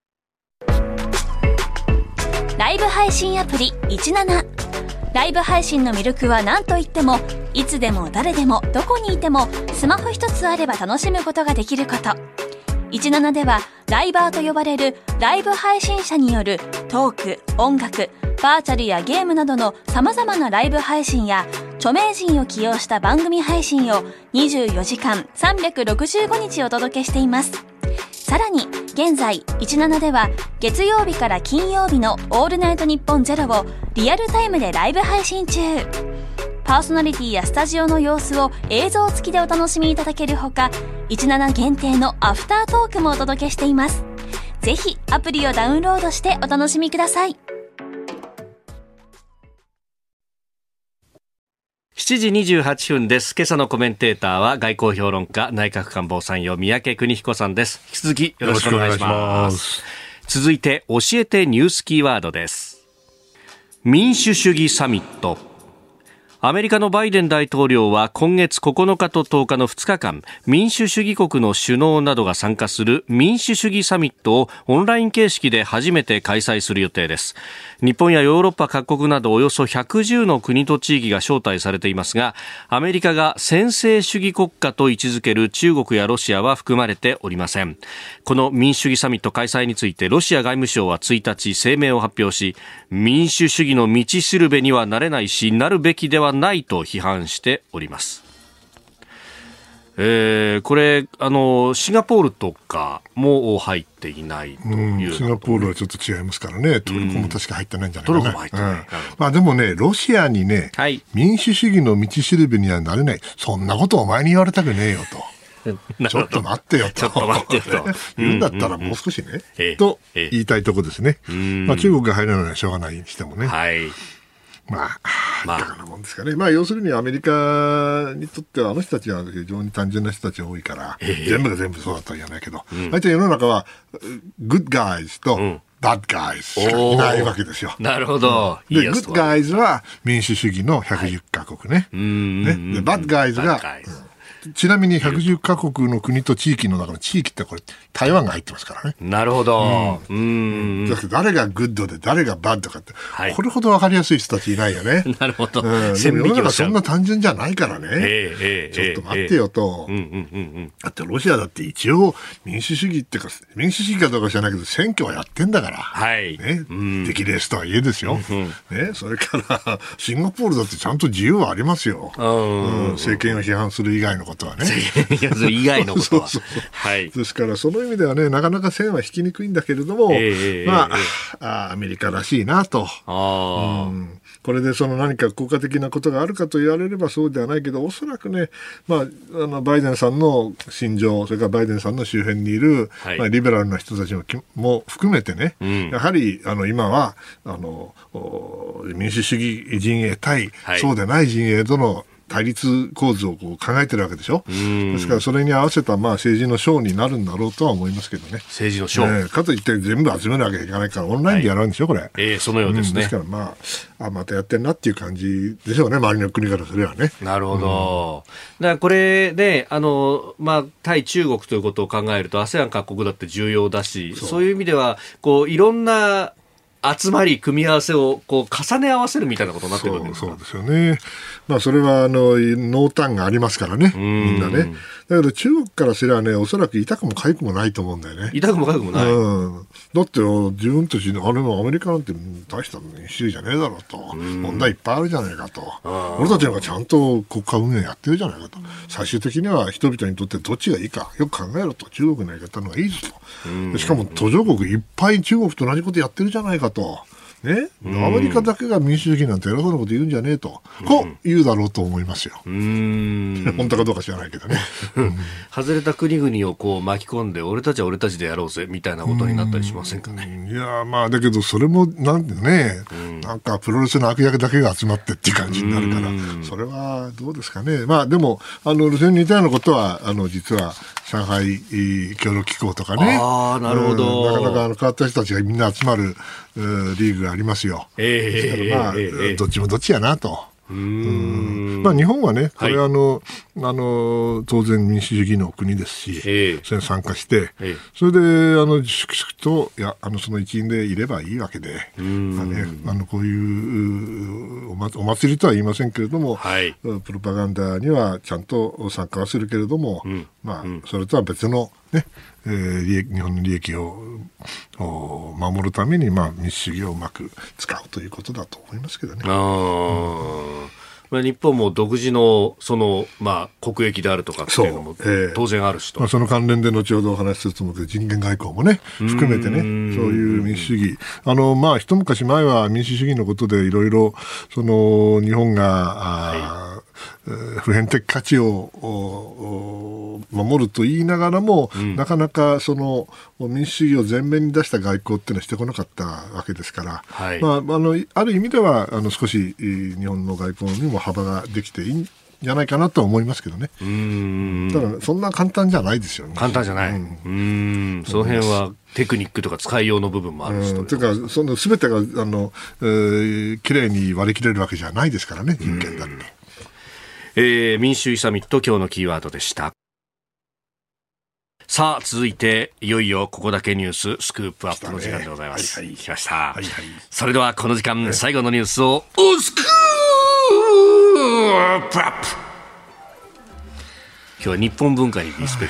ー、ライブ配信アプリじゅうなな。ライブ配信の魅力は何といっても、いつでも誰でもどこにいてもスマホ一つあれば楽しむことができること。じゅうななではライバーと呼ばれるライブ配信者によるトーク、音楽、バーチャルやゲームなどの様々なライブ配信や著名人を起用した番組配信をにじゅうよじかんさんびゃくろくじゅうごにちお届けしています。さらに現在じゅうななでは月曜日から金曜日のオールナイトニッポンゼロをリアルタイムでライブ配信中。パーソナリティやスタジオの様子を映像付きでお楽しみいただけるほか、じゅうなな限定のアフタートークもお届けしています。ぜひアプリをダウンロードしてお楽しみください。 しちじにじゅうはっぷんです。今朝のコメンテーターは外交評論家、内閣官房参与、三宅邦彦さんです。引き続きよろしくお願いします。続いて教えてニュースキーワードです。民主主義サミット。アメリカのバイデン大統領は今月ここのかととおかのふつかかん、民主主義国の首脳などが参加する民主主義サミットをオンライン形式で初めて開催する予定です。日本やヨーロッパ各国などおよそひゃくじゅうの国と地域が招待されていますが、アメリカが専制主義国家と位置づける中国やロシアは含まれておりません。この民主主義サミット開催についてロシア外務省はついたち声明を発表し、民主主義の道しるべにはなれないし、なるべきではないと批判しております。えー、これあのシンガポールとかも入っていないという、 うん、シンガポールはちょっと違いますからね。トルコも確か入ってないんじゃないかな、 うん、トルコも入ってない、うん、 まあ、でもねロシアにね、はい、民主主義の道しるべにはなれない、そんなことお前に言われたくねえよとちょっと待ってよと。 ちょっと待ってよと。 言うんだったらもう少しね、うんうんうん、と言いたいとこですね。まあ、中国が入らないのはしょうがないにしてもね。はい。まあ、まあ、いかがなもんですかね。まあ、要するにアメリカにとってはあの人たちは非常に単純な人たちが多いから、えー、全部が全部そうだとは言わないけど、うん、大体世の中はグッドガイズと、うんバッドガイズしかいないわけですよ。 なるほど。 で、グッドガイズは民主主義のひゃくじゅっかこくね。はい、ねで、バッドガイズが、ちなみにひゃくじゅっかこくの国と地域の中の地域ってこれ台湾が入ってますからね。 なるほど。うん。 うんだって誰がグッドで誰がバッドかって、はい、これほど分かりやすい人たちいないよね。 なるほど。 うん、でも世の中そんな単純じゃないからね。えー、えー、ちょっと待ってよと、えーえーうんうんうん。だってロシアだって一応民主主義っていうか民主主義かどうか知らないけど選挙はやってんだから。はい。ね。敵レースとはいえですよ。うん、ね。それからシンガポールだってちゃんと自由はありますよ。うん、政権を批判する以外のことはね。 以外のことは。 そうそうそうはい。ですからその意味ではね、なかなか線は引きにくいんだけれども、えー、まあ、えー、あアメリカらしいなと。あうん、これでその何か効果的なことがあるかと言われればそうではないけど、おそらくね、まあ、あのバイデンさんの心情、それからバイデンさんの周辺にいる、はい、まあ、リベラルな人たちも、も含めてね、うん、やはりあの今はあの民主主義陣営対、はい、そうでない陣営との対立構図をこう考えてるわけでしょ。ですからそれに合わせたまあ政治のショーになるんだろうとは思いますけどね。 政治のショー、 ね、かといって全部集めるわけにいかないからオンラインでやるんでしょ、はい、これ、 えー、そのようですね、うん、 ですからまあ、あまたやってんなっていう感じでしょうね、周りの国からすればね。 なるほど、うん、だからこれであの、まあ、対中国ということを考えると アセアン 各国だって重要だし、そう、そういう意味ではこういろんな集まり組み合わせをこう重ね合わせるみたいなことになってるわけですか。 そう、そうですよね。まあそれはあの濃淡がありますからね、みんなね。だけど中国からすればね、おそらく痛くも痒くもないと思うんだよね。 痛くも痒くもない。 うん、だって自分たちのあれのアメリカなんて大した民主主義じゃねえだろうと、問題いっぱいあるじゃないかと、俺たちなんかちゃんと国家運営やってるじゃないかと、最終的には人々にとってどっちがいいかよく考えろと、中国のやり方の方がいいぞと、しかも途上国いっぱい中国と同じことやってるじゃないかと。ね、アメリカだけが民主主義なんて偉そうなこと言うんじゃねえと、こう言うだろうと思いますよ。うーん本当かどうか知らないけどね。 外れた国々をこう巻き込んで俺たちは俺たちでやろうぜみたいなことになったりしませんかね。 いやまあだけどそれもなんてね、なんかプロレスの悪役だけが集まってっていう感じになるから、それはどうですかね。まあでもあのそれに似たようなことはあの実は上海協力機構とかね、 あなるほど、 なかなかあの変わった人たちがみんな集まるリーグがありますよ。えーまあえー、どっちもどっちやなと。うーんまあ、日本はね、これはあの、はい、あの当然民主主義の国ですし、えー、それに参加して、えー、それであの粛々といやあのその一員でいればいいわけで、まあね、あのこういうお祭りとは言いませんけれども、はい、プロパガンダにはちゃんと参加はするけれども、うんまあ、うん、それとは別の、ねえー、利益日本の利益を守るために、まあ、民主主義をうまく使うということだと思いますけどね。あうん、日本も独自のその、まあ、国益であるとかっていうのも当然あるしと、 えーまあ、その関連で後ほどお話しすると思うけど人権外交もね含めてね、そういう民主主義あの、まあ、一昔前は民主主義のことでいろいろその日本が、はい、普遍的価値を守ると言いながらも、うん、なかなかその民主主義を前面に出した外交っていうのはしてこなかったわけですから、はいまあ、あのある意味ではあの少し日本の外交にも幅ができていいんじゃないかなと思いますけどね。うーんただそんな簡単じゃないですよね。 簡単じゃない、うん、うーんその辺はテクニックとか使いようの部分もあるし、うん、 というかその全てがあの、えー、きれいに割り切れるわけじゃないですからね、人権だって。 えー、民主主義サミット今日のキーワードでした。さあ続いていよいよここだけニューススクープアップの時間でございます、ねはいはい、来ました、はいはい、それではこの時間、はい、最後のニュースをおスクープアップ。今日は日本文化にリスペ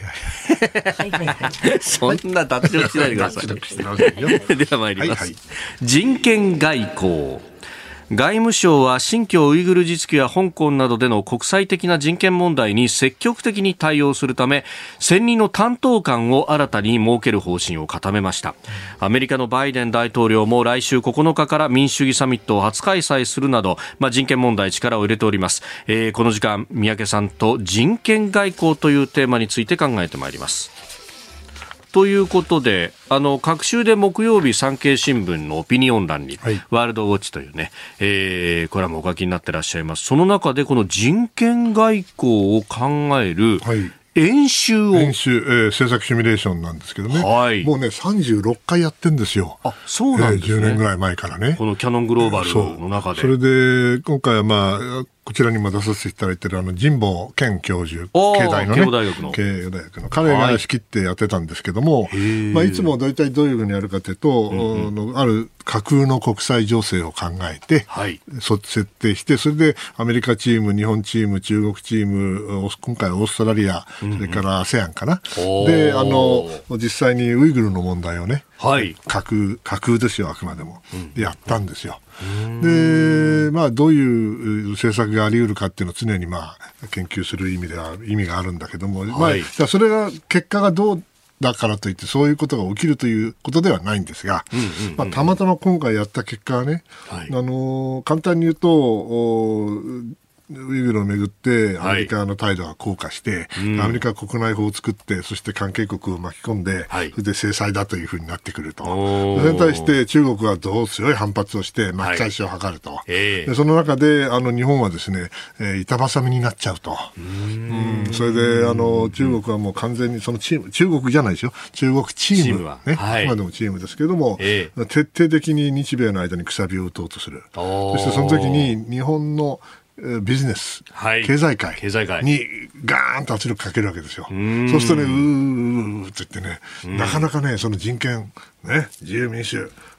クト。そんな脱力しないでください。では参ります、はいはい、人権外交。外務省は新疆ウイグル自治区や香港などでの国際的な人権問題に積極的に対応するため専任の担当官を新たに設ける方針を固めました。アメリカのバイデン大統領も来週ここのかから民主主義サミットを初開催するなど、まあ、人権問題力を入れております、えー、この時間三宅さんと人権外交というテーマについて考えてまいります。ということであの各週で木曜日産経新聞のオピニオン欄に、はい、ワールドウォッチというね、えー、これはもうお書きになってらっしゃいます。その中でこの人権外交を考える、はい演習を演習、えー、政策シミュレーションなんですけどね、はい、もうねさんじゅうろっかいやってんですよ。 あそうなんですね、 えー、じゅうねんぐらい前からね、 このキャノングローバルの中で。 そ, それで今回はまあこちらにも出させていただいているあの神保健教授、慶大のね、慶応大学の慶応大学の彼が仕切ってやってたんですけども、はいまあ、いつも大体どういうふうにやるかというと、うんうん、ある架空の国際情勢を考えて、はい、設定してそれでアメリカチーム、日本チーム、中国チーム、今回はオーストラリア、うんうん、それから アセアン かなであの実際にウイグルの問題をね、はい、架空架空ですよあくまでも、うん、やったんですよ。でまあ、どういう政策があり得るかっていうのを常に、まあ、研究する意味では意味があるんだけども、はいまあ、それが結果がどうだからといってそういうことが起きるということではないんですが、うんうんうんうんまあ、たまたま今回やった結果はね、はい、あの簡単に言うとウイグルをめぐってアメリカの態度が硬化して、はい、アメリカ国内法を作ってそして関係国を巻き込んで、はい、それで制裁だというふうになってくると。それに対して中国はどう強い反発をして巻き返しを図ると、はいえー、でその中であの日本はですね、えー、板挟みになっちゃうと。うんうんそれであの中国はもう完全にそのチーム中国じゃないですよ中国チームチームは、ねはい、今でもチームですけども、えー、徹底的に日米の間にくさびを打とうとする。そしてその時に日本のビジネス、はい、経済界にガーンと圧力かけるわけですよ。そうするとね、うーうーって言ってね、なかなかね、その人権、ね、自由民主、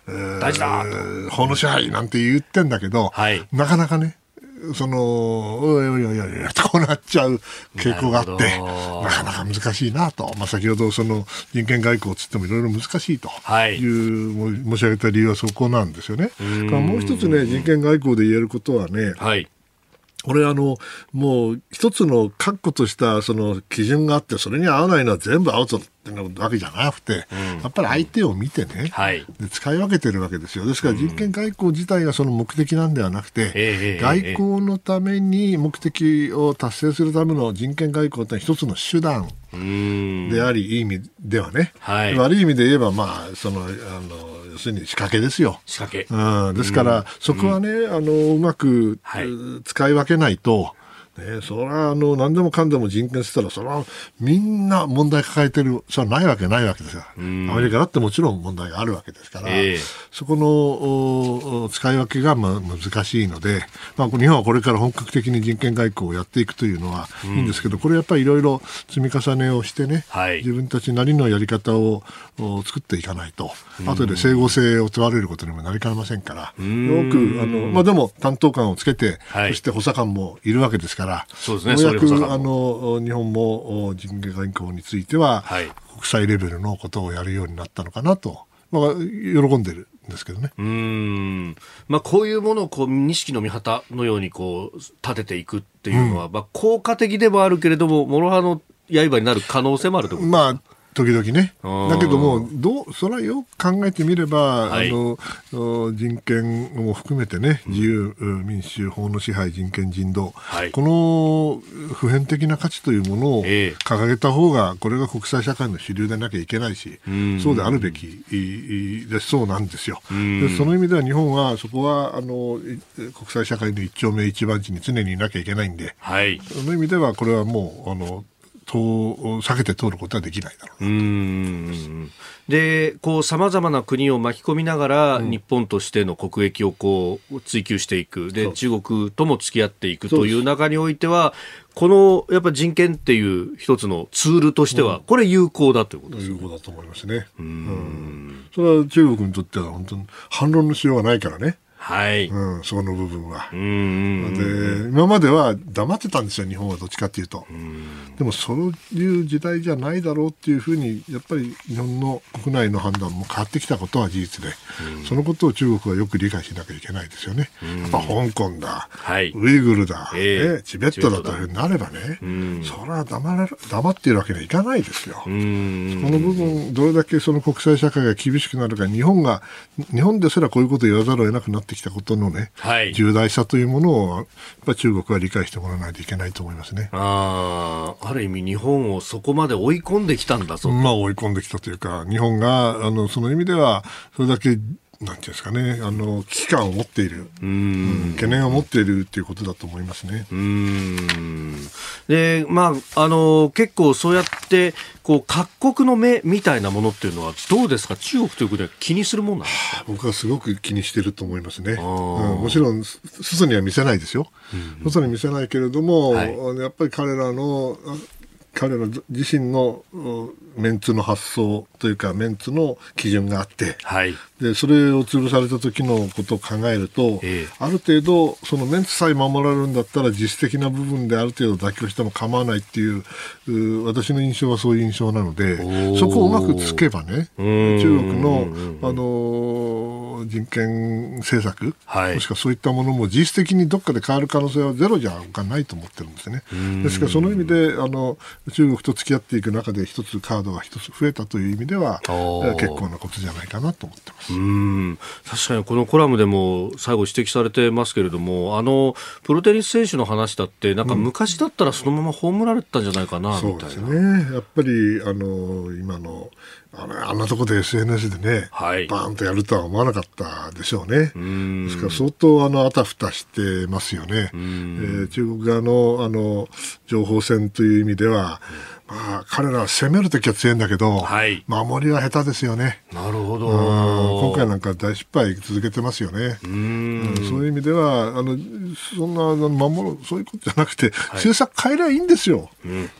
えー、 大事だ法の支配なんて言ってんだけど、はい、なかなかね、そのおいおいおいおいこうなっちゃう傾向があって、なかなか難しいなと、まあ、先ほどその人権外交つってもいろいろ難しいという、はい、申し上げた理由はそこなんですよね。もう一つね、人権外交で言えることはね、はい、俺あのもう一つの確固としたその基準があって、それに合わないのは全部アウトっていうわけじゃなくて、うん、やっぱり相手を見てね、はい、で使い分けてるわけですよ。ですから人権外交自体がその目的なんではなくて、うん、外交のために目的を達成するための人権外交というのは一つの手段であり、いい意味ではね、はい、悪い意味で言えば、まあそのあの要するに仕掛けですよ。 仕掛け。 うん、ですから、うん、そこはね、あのうまく、はい、使い分けないと。ね、それはあの何でもかんでも人権したら、それはみんな問題抱えてる、それはないわけないわけですよ。アメリカだってもちろん問題があるわけですから、えー、そこの使い分けがまあ難しいので、まあ、日本はこれから本格的に人権外交をやっていくというのはいいんですけど、これやっぱりいろいろ積み重ねをしてね、はい、自分たちなりのやり方を作っていかないと、後で整合性を問われることにもなりかねませんから、よくあの、まあ、でも担当官をつけて、はい、そして補佐官もいるわけですから、 そうですね、 ようやくあの日本も人権外交については、はい、国際レベルのことをやるようになったのかなと、まあ、喜んでるんですけどね。 うーん、まあ、こういうものをこう錦の御旗のようにこう立てていくっていうのは、うん、まあ、効果的でもあるけれども、諸刃の刃になる可能性もあるということですか。まあ時々ね。だけども、どう、それはよく考えてみれば、はい、あの、人権も含めてね、自由、民主、法の支配、人権、人道、はい、この普遍的な価値というものを掲げた方が、これが国際社会の主流でなきゃいけないし、そうであるべきでそうなんですよ。でその意味では日本は、そこは、あの、国際社会の一丁目一番地に常にいなきゃいけないんで、はい、その意味では、これはもう、あの、避けて通ることはできないだろうな。うーん、で、こう様々な国を巻き込みながら、うん、日本としての国益をこう追求していく、で中国とも付き合っていくという中においては、このやっぱ人権っていう一つのツールとしては、うん、これ有効だということですね。 有効だと思いますね。うん、うん、それは中国にとっては本当に反論のしようがないからね。はい、うん、その部分は。うんで今までは黙ってたんですよ、日本はどっちかっていうと。うんでもそういう時代じゃないだろうっていうふうに、やっぱり日本の国内の判断も変わってきたことは事実で、そのことを中国はよく理解しなきゃいけないですよね。やっぱ香港だ、はい、ウイグルだ、えーね、チベットだというふうになればね、それは黙れ黙っているわけにはいかないですよ。その部分、どれだけその国際社会が厳しくなるか、日本が日本ですらこういうことを言わざるを得なくなってきたことのね、はい、重大さというものをやっぱ中国は理解してもらわないといけないと思いますね。 ああ、ある意味日本をそこまで追い込んできたんだぞ。 まあ追い込んできたというか、日本があのその意味ではそれだけなんていうんですかね、あの危機感を持っている、うん、懸念を持っているということだと思いますね。 うーんで、まあ、あの結構そうやってこう各国の目みたいなものっていうのはどうですか、中国ということで気にするもんなんですか。 僕はすごく気にしていると思いますね。うん、もちろん外には見せないですよ、うん、外に見せないけれども、はい、やっぱり彼らの彼ら自身のメンツの発想というかメンツの基準があって、はい、でそれを潰された時のことを考えると、えー、ある程度そのメンツさえ守られるんだったら実質的な部分である程度妥協しても構わないっていう、う私の印象はそういう印象なので、そこをうまくつけばね、中国の、あの人権政策、はい、もしくはそういったものも実質的にどっかで変わる可能性はゼロじゃないと思ってるんですね。ですからその意味であの中国と付き合っていく中で一つカードが一つ増えたという意味では結構なことじゃないかなと思ってます。 うーん、確かにこのコラムでも最後指摘されてますけれども、あのプロテニス選手の話だってなんか昔だったらそのまま葬られてたんじゃないかな、みたいな。 そうですね。やっぱりあの今のあのあんなところで エスエヌエス でね、はい、バーンとやるとは思わなかったでしょうね。うーん、ですから相当あのあたふたしてますよね。うーん、えー、中国側のあの情報戦という意味では、うん、まあ、彼らは攻めるときは強いんだけど、はい、守りは下手ですよね。 なるほど。 今回なんか大失敗続けてますよね。うーん、うん、そういう意味ではあのそんな守るそういうことじゃなくて、はい、政策変えればいいんですよ。うん、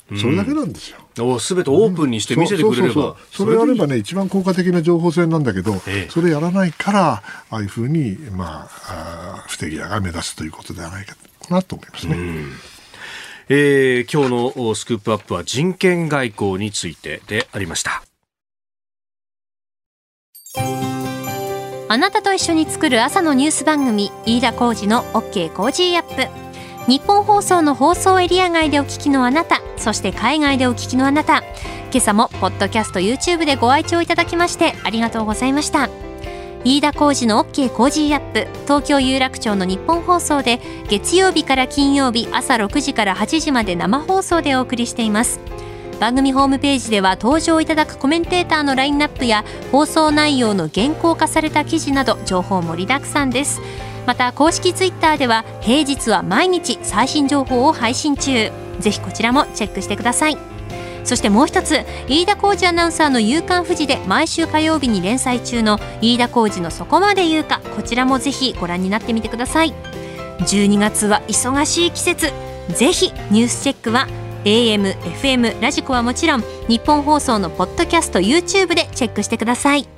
それだけなんですよ。 すべてオープンにして見せてくれれば、うん、そうそうそうそれやればね一番効果的な情報戦なんだけど、ええ、それやらないからああいうふうに、まあ、あ不手際が目立つということではないかなと思いますね。うん、 えー、今日のスクープアップは人権外交についてでありました。 あなたと一緒に作る朝のニュース番組、飯田浩司の OK コージーアップ。日本放送の放送エリア外でお聞きのあなた、そして海外でお聞きのあなた、今朝もポッドキャスト YouTube でご愛聴いただきましてありがとうございました。飯田浩司の OK コージーアップ、東京有楽町の日本放送で月曜日から金曜日朝ろくじからはちじまで生放送でお送りしています。番組ホームページでは登場いただくコメンテーターのラインナップや放送内容の原稿化された記事など情報盛りだくさんです。また公式ツイッターでは平日は毎日最新情報を配信中。ぜひこちらもチェックしてください。そしてもう一つ、飯田浩司アナウンサーの夕刊フジで毎週火曜日に連載中の飯田浩司のそこまで言うか、こちらもぜひご覧になってみてください。じゅうにがつは忙しい季節、ぜひニュースチェックは エーエム、エフエム、ラジコはもちろん日本放送のポッドキャスト YouTube でチェックしてください。